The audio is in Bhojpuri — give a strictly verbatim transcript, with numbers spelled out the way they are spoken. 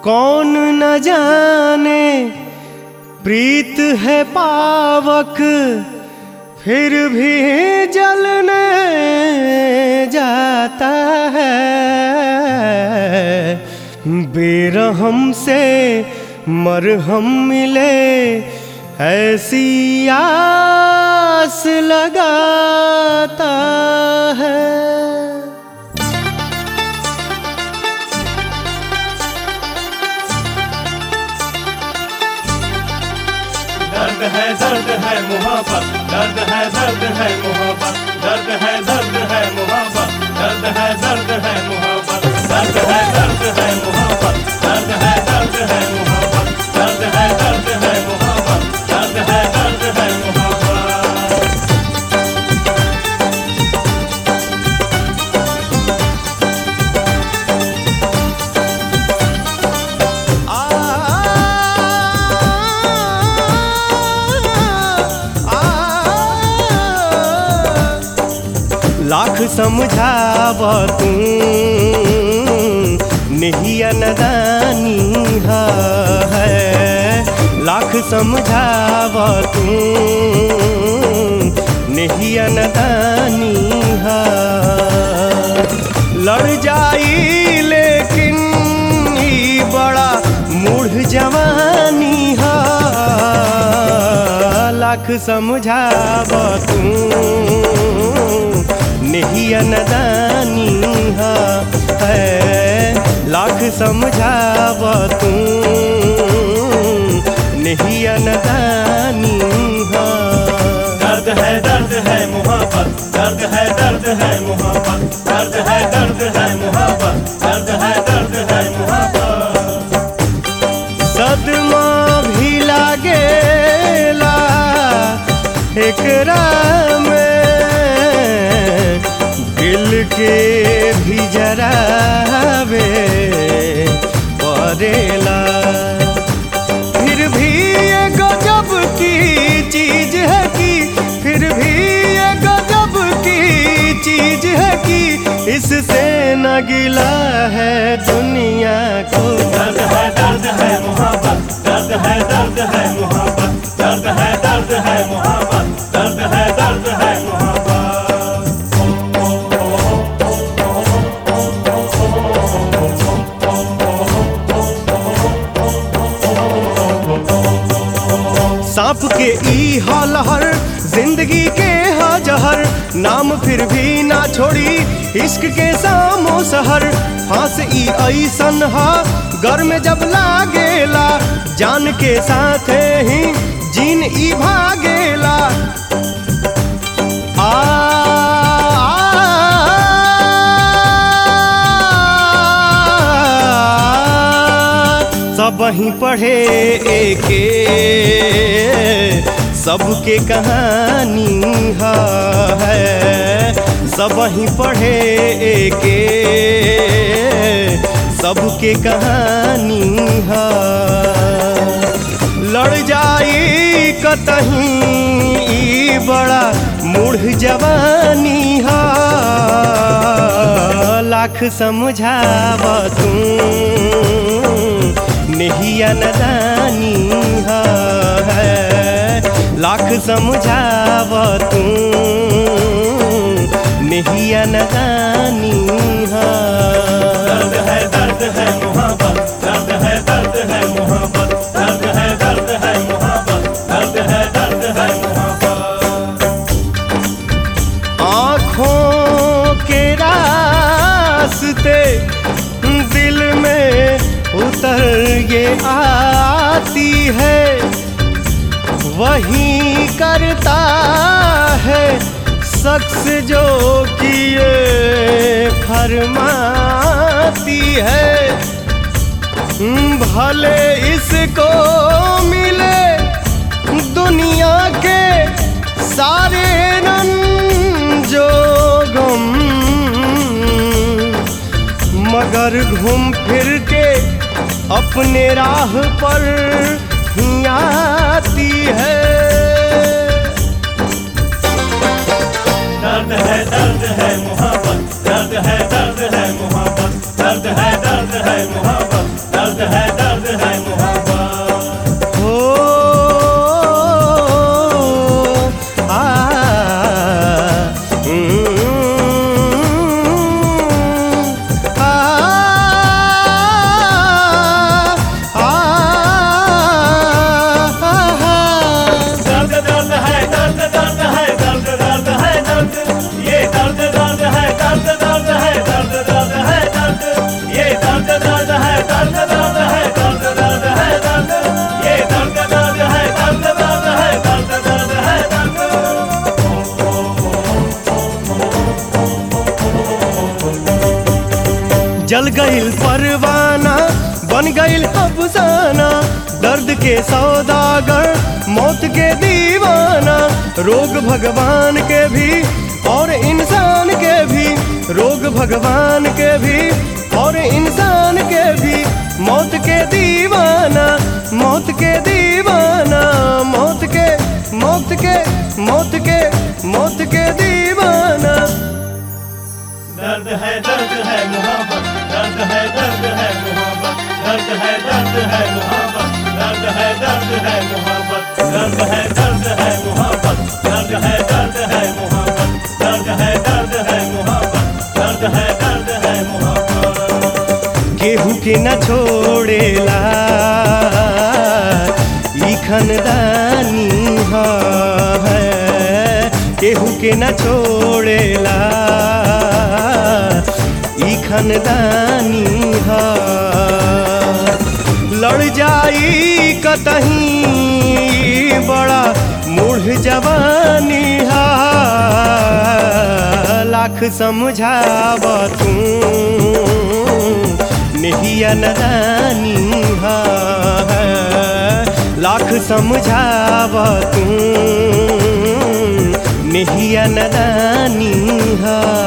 कौन न जाने प्रीत है पावक, फिर भी जलने जाता है। बेरहम से मरहम मिले ऐसी आस लगाता है। दर्द है दर्द है मोहब्बत, दर्द है दर्द है मोहब्बत, दर्द है दर्द है मोहब्बत, दर्द है दर्द है मोहब्बत, दर्द है दर्द है मोहब्बत, दर्द है दर्द है मोहब्बत, दर्द है दर्द है मोहब्बत, दर्द है दर्द है मोहब्बत। लाख समझाव तू नहिया नदानी है, लाख समझाव तू नहिया नदानी है। लड़ जाई लेकिन ई बड़ा मूढ़ जवानी है। लाख समझाव तू नहिया नदानी है, लाख समझाव तू नहिया नदानी है। दर्द है दर्द है मोहब्बत, दर्द है दर्द है मोहब्बत, दर्द है दर्द है मोहब्बत, दर्द है दर्द है मोहब्बत। सदमा भी लागेला एकरा में, दिल के भी जरावे परेला। फिर भी ये गजब की चीज है कि, फिर भी ये गजब की चीज है कि इससे न गिला है दुनिया को। दर्द है दर्द है मोहब्बत, दर्द है दर्द है मोहब्बत, दर्द है दर्द है मोहब्बत, दर्द है दर्द है मोहब्बत। सांप के ई हलहर जिंदगी के हा जहर, नाम फिर भी ना छोड़ी इश्क के सामो सहर। फांस ई ऐसन हा घर में जब लागेला, जान के साथ ही जीन ई भागेला। आ, सब ही पढ़े एके सबके कहानी है, सब ही पढ़े एके सबके कहानी है। लड़ जाई कतहीं ई बड़ा मूढ़ जवानी है। लाख समझाव तू नहिया नदानी है, लाख समझाव तू नहिया नदानी है। दर्द है दर्द है मोहब्बत, दर्द है दर्द है मोहब्बत, दर्द है दर्द है मोहब्बत, दर्द है दर्द है मोहब्बत। आँखों के रास्ते दिल में उतर ये आती है, वही करता है शख्स जो किए फरमाती है। भले इसको मिले दुनिया के सारे रंजो गम, मगर घूम फिर के अपने राह पर ही आती है। दर्द है दर्द है मोहब्बत, दर्द है दर्द है मोहब्बत, दर्द है दर्द है मोहब्बत, दर्द है जल गईल परवाना बन गईल अफसाना, दर्द के सौदागर मौत के दीवाना। रोग भगवान के भी और इंसान के भी, रोग भगवान के भी और इंसान के भी, मौत के दीवाना, मौत के दीवाना, मौत के मौत के मौत के मौत के दीवाना। दर्द है दर्द है मोहब्बत, दर्द है दर्द है मोहब्बत, दर्द है दर्द है मोहब्बत, दर्द है दर्द है मोहब्बत, दर्द है दर्द है मोहब्बत, दर्द है दर्द है मोहब्बत, दर्द है दर्द है मोहब्बत, दर्द है दर्द है मोहब्बत। केहू के न छोड़ेला ई खानदानी है, केहू के न छोड़ेला ई खानदानी है। लड़ जाई कतहीं बड़ा मूढ़ जवानी है, लाख समझाव तू नहिया नदानी है, लाख समझाव तू नहिया नदानी है।